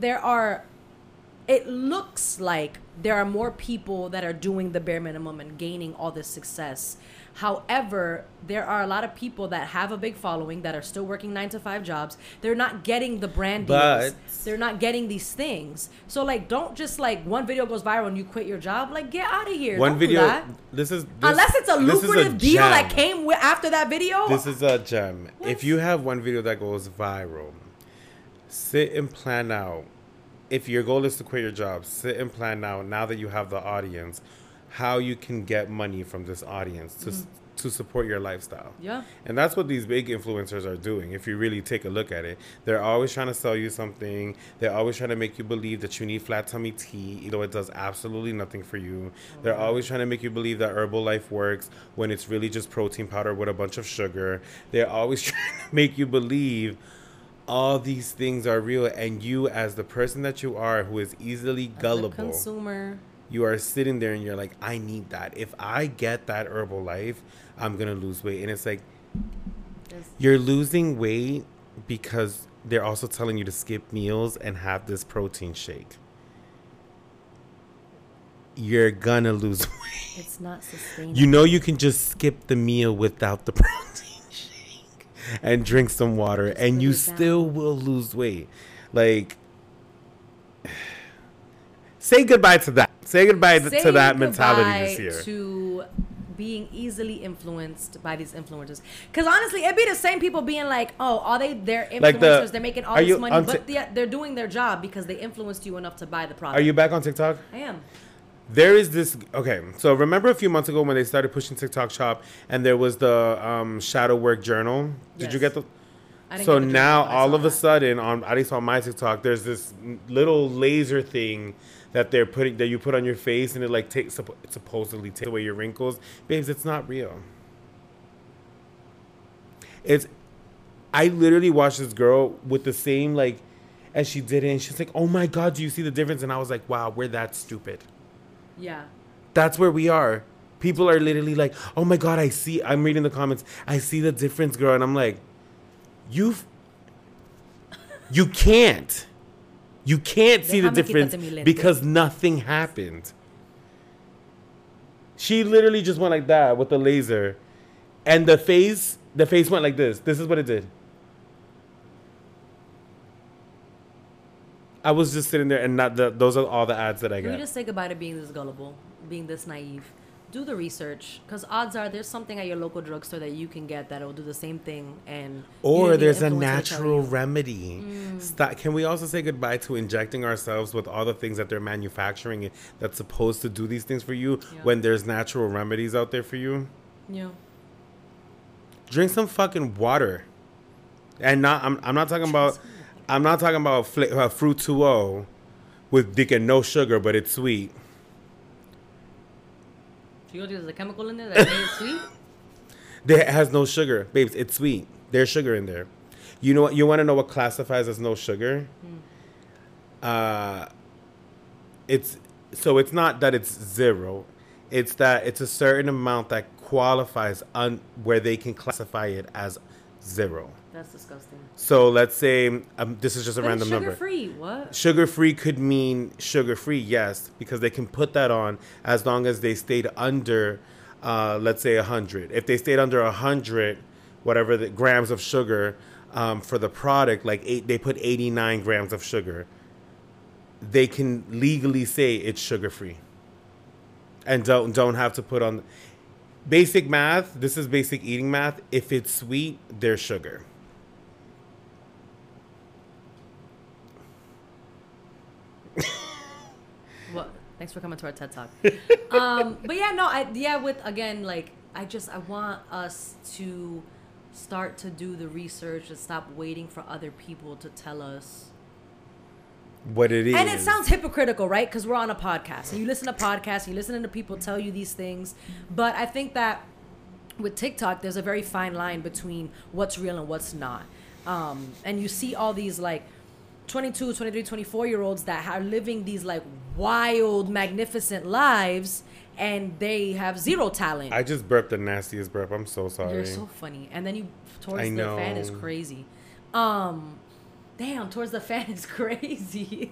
Speaker 1: it looks like there are more people that are doing the bare minimum and gaining all this success. However, there are a lot of people that have a big following that are still working 9-to-5 jobs. They're not getting the brand deals. They're not getting these things. So, like, don't just, like, one video goes viral and you quit your job. Like, get out of here.
Speaker 2: One
Speaker 1: don't
Speaker 2: video.
Speaker 1: Do that. Unless it's a lucrative deal that came after that video.
Speaker 2: This is a gem. What? If you have one video that goes viral, sit and plan out. If your goal is to quit your job, sit and plan now that you have the audience, how you can get money from this audience to support your lifestyle.
Speaker 1: Yeah.
Speaker 2: And that's what these big influencers are doing. If you really take a look at it, they're always trying to sell you something. They're always trying to make you believe that you need flat tummy tea, even though it does absolutely nothing for you. Oh, they're always trying to make you believe that Herbalife works when it's really just protein powder with a bunch of sugar. They're always trying to make you believe all these things are real, and you, as the person that you are, who is easily gullible,
Speaker 1: consumer,
Speaker 2: you are sitting there and you're like, I need that. If I get that Herbalife, I'm gonna lose weight. And it's like, you're losing weight because they're also telling you to skip meals and have this protein shake. You're gonna lose weight.
Speaker 1: It's not sustainable.
Speaker 2: You know you can just skip the meal without the protein and drink some water, and you still will lose weight. Like, say goodbye to that. Say goodbye to that mentality this year.
Speaker 1: To being easily influenced by these influencers. Because honestly, it'd be the same people being like, oh, they're influencers, like they're making all this money, but they're doing their job because they influenced you enough to buy the product.
Speaker 2: Are you back on TikTok?
Speaker 1: I am.
Speaker 2: There is this, okay, so remember a few months ago when they started pushing TikTok Shop and there was the shadow work journal? Did you get the... So now all of a sudden, at least on my TikTok, there's this little laser thing that you put on your face, and it supposedly takes away your wrinkles. Babes, it's not real. I literally watched this girl with the same, and she did it, and she's like, oh my God, do you see the difference? And I was like, wow, we're that stupid.
Speaker 1: Yeah. That's
Speaker 2: where we are. People are literally like, oh my God, I'm reading the comments, I see the difference, girl. And I'm like, you can't see the difference because nothing happened. She literally just went like that with the laser, and the face went like this. This is what it did. I was just sitting there, and those are all the ads that I got.
Speaker 1: Can we just say goodbye to being this gullible, being this naive? Do the research, because odds are there's something at your local drugstore that you can get that'll do the same thing,
Speaker 2: or there's a natural remedy. Can we also say goodbye to injecting ourselves with all the things that they're manufacturing that's supposed to do these things for you when there's natural remedies out there for you?
Speaker 1: Yeah.
Speaker 2: Drink some fucking water, and I'm not talking about. I'm not talking about Fruit 2.0 with dick and no sugar, but it's sweet.
Speaker 1: You know there's a chemical in there that makes it sweet?
Speaker 2: It has no sugar. Babes, it's sweet. There's sugar in there. You know what? You want to know what classifies as no sugar? It's not that it's zero. It's that it's a certain amount that qualifies where they can classify it as zero.
Speaker 1: That's disgusting.
Speaker 2: So let's say this is just a random number.
Speaker 1: Sugar-free, what?
Speaker 2: Sugar-free could mean sugar-free, yes, because they can put that on as long as they stayed under, let's say 100. If they stayed under 100, whatever the grams of sugar, for the product, like they put 89 grams of sugar, they can legally say it's sugar-free. And don't have to put on... Basic math, this is basic eating math. If it's sweet, there's sugar.
Speaker 1: Well, thanks for coming to our TED Talk. But yeah, no, I want us to start to do the research and stop waiting for other people to tell us
Speaker 2: what it is.
Speaker 1: And it sounds hypocritical, right? Because we're on a podcast. And you listen to podcasts, you listen to people tell you these things. But I think that with TikTok, there's a very fine line between what's real and what's not. And you see all these, like, 22, 23, 24-year-olds that are living these, like, wild, magnificent lives, and they have zero talent.
Speaker 2: I just burped the nastiest burp. I'm so sorry.
Speaker 1: You're so funny. And then towards the fan is crazy. Damn, towards the fan is crazy.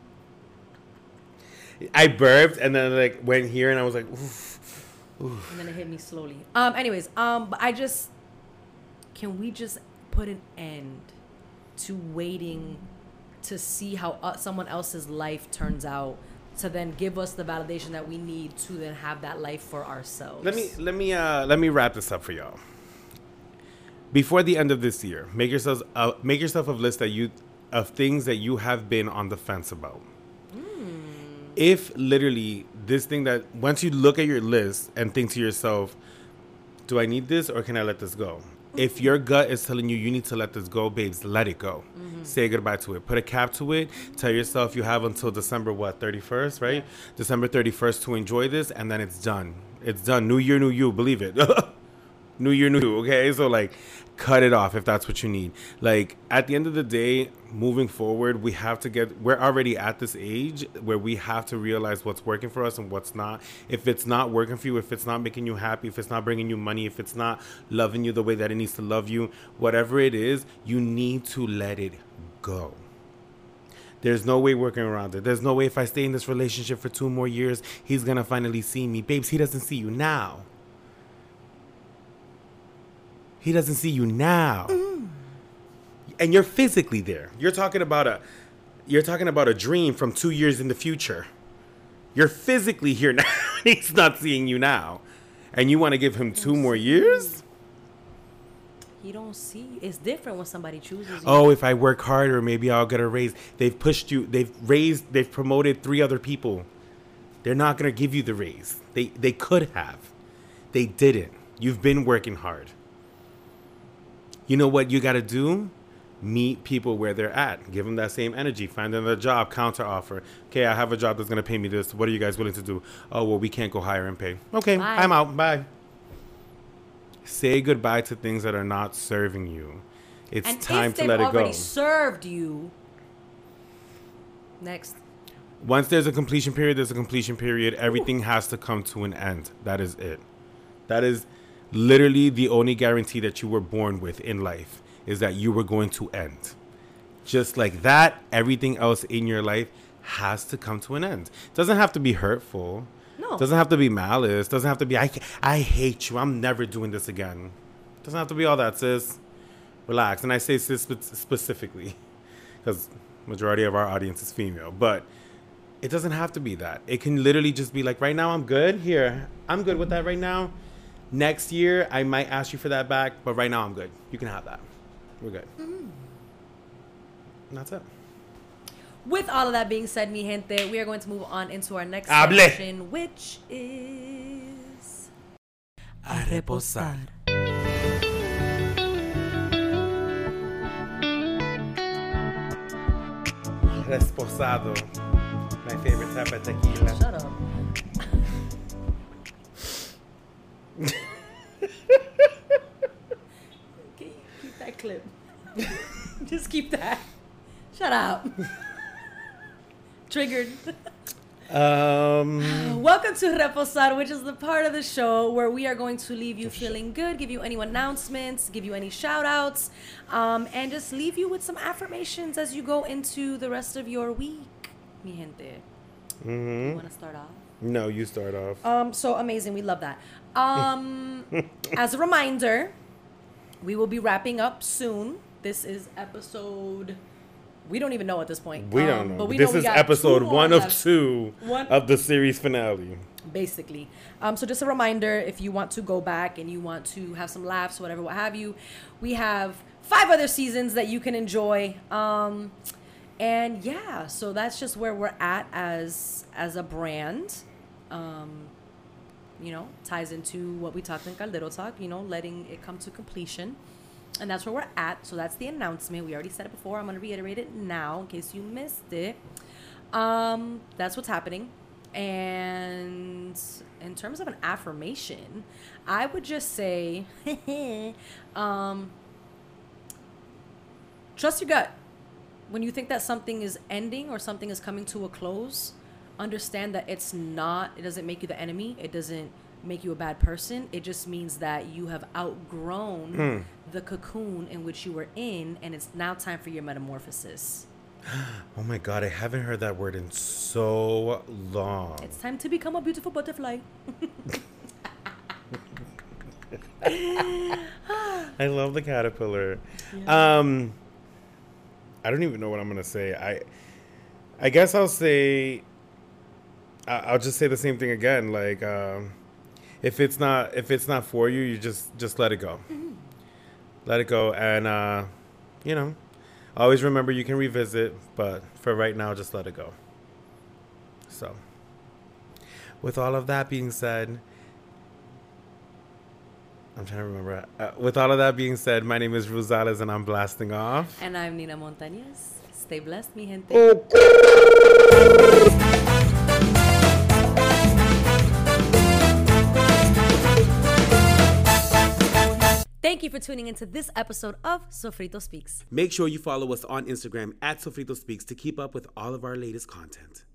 Speaker 2: I burped and then like went here and I was like, oof, oof.
Speaker 1: And then it hit me slowly. Anyways, but can we just put an end to waiting to see how someone else's life turns out, to then give us the validation that we need to then have that life for ourselves?
Speaker 2: Let me wrap this up for y'all. Before the end of this year, make yourself a list of things that you have been on the fence about. If literally this thing that once you look at your list and think to yourself, do I need this or can I let this go? If your gut is telling you need to let this go, babes, let it go. Say goodbye to it. Put a cap to it. Tell yourself you have until December 31st, right? Yeah. December 31st to enjoy this, and then it's done. It's done. New year, new you. Believe it. New year, new you. Okay, so like, cut it off if that's what you need. Like, at the end of the day, moving forward, we're already at this age where we have to realize what's working for us and what's not. If it's not working for you, if it's not making you happy, if it's not bringing you money, if it's not loving you the way that it needs to love you, whatever it is, you need to let it go. There's no way working around it. There's no way if I stay in this relationship for 2 more years, he's going to finally see me. Babes, he doesn't see you now. He doesn't see you now. And you're physically there. You're talking about a dream from 2 years in the future. You're physically here now. He's not seeing you now. And you want to give him 2 more years?
Speaker 1: He don't see. It's different when somebody chooses you.
Speaker 2: Oh, if I work harder, maybe I'll get a raise. They've pushed you. They've promoted 3 other people. They're not going to give you the raise. They could have. They didn't. You've been working hard. You know what you got to do? Meet people where they're at. Give them that same energy. Find them a job, counter offer. Okay, I have a job that's going to pay me this. What are you guys willing to do? Oh, well, we can't go higher in pay. Okay, bye. I'm out. Bye. Say goodbye to things that are not serving you. It's time to let it go. And if they've already
Speaker 1: served you, next.
Speaker 2: Once there's a completion period, there's a completion period. Everything has to come to an end. That is it. That is literally the only guarantee that you were born with in life, is that you were going to end. Just like that, everything else in your life has to come to an end. It doesn't have to be hurtful. No. It doesn't have to be malice. It doesn't have to be, I hate you. I'm never doing this again. It doesn't have to be all that, sis. Relax. And I say sis specifically because majority of our audience is female. But it doesn't have to be that. It can literally just be like, right now I'm good. Here, I'm good with that right now. Next year, I might ask you for that back, but right now I'm good. You can have that. We're good. And that's it.
Speaker 1: With all of that being said, mi gente, we are going to move on into our next section, which is
Speaker 2: A Reposar. Reposado. My favorite type of tequila.
Speaker 1: Shut up. Keep that clip. Just keep that. Shut up. Triggered. Welcome to Reposar, which is the part of the show where we are going to leave you feeling good, give you any announcements, give you any shout outs, and just leave you with some affirmations as you go into the rest of your week, mi gente. You want to start off?
Speaker 2: No, you start off.
Speaker 1: So amazing. We love that. As a reminder, we will be wrapping up soon. This is episode... We don't even know at this point.
Speaker 2: We don't know.
Speaker 1: But
Speaker 2: this is episode 1 of 2 of the series finale.
Speaker 1: Basically. So just a reminder, if you want to go back and you want to have some laughs, whatever, what have you, we have 5 other seasons that you can enjoy. And yeah, so that's just where we're at as a brand. You know, ties into what we talked in Caldero Talk, you know, letting it come to completion. And that's where we're at. So that's the announcement. We already said it before. I'm going to reiterate it now in case you missed it. That's what's happening. And in terms of an affirmation, I would just say, trust your gut. When you think that something is ending or something is coming to a close, understand that it doesn't make you the enemy. It doesn't make you a bad person. It just means that you have outgrown the cocoon in which you were in, and it's now time for your metamorphosis.
Speaker 2: Oh my God, I haven't heard that word in so long.
Speaker 1: It's time to become a beautiful butterfly.
Speaker 2: I love the caterpillar. Yeah. I don't even know what I'm gonna say. I guess I'll just say the same thing again. Like, if it's not for you, you just let it go. Mm-hmm. Let it go, and you know, always remember you can revisit, but for right now, just let it go. So, with all of that being said, I'm trying to remember. With all of that being said, my name is Rosales, and I'm blasting off.
Speaker 1: And I'm Nina Montañez. Stay blessed, mi gente. Thank you for tuning into this episode of Sofrito Speaks.
Speaker 2: Make sure you follow us on Instagram at Sofrito Speaks to keep up with all of our latest content.